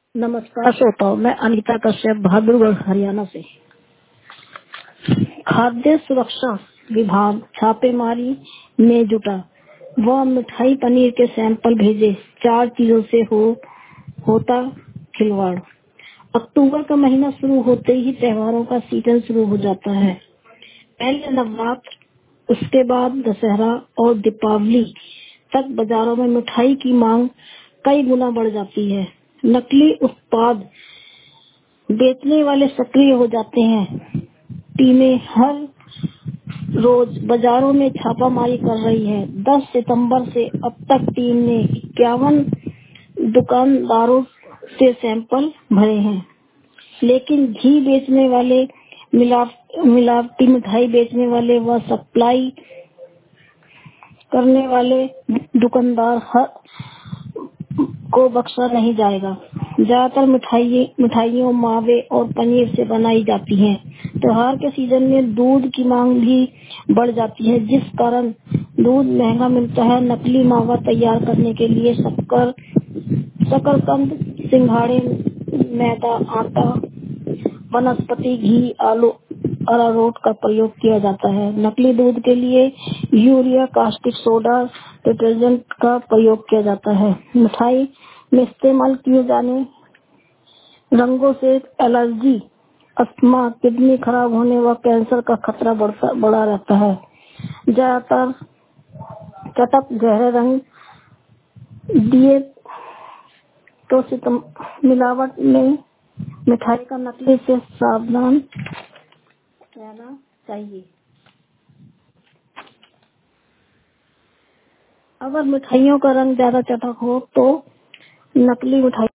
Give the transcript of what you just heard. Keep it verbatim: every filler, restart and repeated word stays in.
नमस्कार श्रोताओं, मैं अनीता कश्यप बहादुरगढ़ हरियाणा से। खाद्य सुरक्षा विभाग छापेमारी में जुटा। वह मिठाई पनीर के सैंपल भेजे, चार चीजों से हो होता खिलवाड़। अक्टूबर का महीना शुरू होते ही त्योहारों का सीजन शुरू हो जाता है। पहले नवरात्र, उसके बाद दशहरा और दीपावली तक बाजारों में मिठाई की मांग कई गुना बढ़ जाती है। नकली उत्पाद बेचने वाले सक्रिय हो जाते हैं। टीमें हर रोज बाजारों में छापामारी कर रही है। दस सितंबर से अब तक टीम ने इक्यावन दुकानदारों से सैंपल भरे हैं, लेकिन घी बेचने वाले, मिलाव मिलावटी मिठाई बेचने वाले व सप्लाई करने वाले दुकानदार हर को बख्शा नहीं जाएगा। ज्यादातर मिठाई मिठाइयों मावे और पनीर से बनाई जाती हैं। त्योहार के सीजन में दूध की मांग भी बढ़ जाती है, जिस कारण दूध महंगा मिलता है। नकली मावा तैयार करने के लिए शक्कर शकरकंद, सिंघाड़े, मैदा, आटा, वनस्पति घी, आलू अरारोट का प्रयोग किया जाता है। नकली दूध के लिए यूरिया, कास्टिक सोडा, डिटर्जेंट का प्रयोग किया जाता है। मिठाई में इस्तेमाल किए जाने रंगों से एलर्जी, अस्थमा, किडनी खराब होने व कैंसर का खतरा बढ़ता बढ़ा रहता है। ज्यादातर चटक गहरे रंग दिए तो सितम मिलावट में मिठाई का नकली से सावधान रहना चाहिए। अगर मिठाइयों का रंग ज्यादा चटक हो तो नकली मिठाई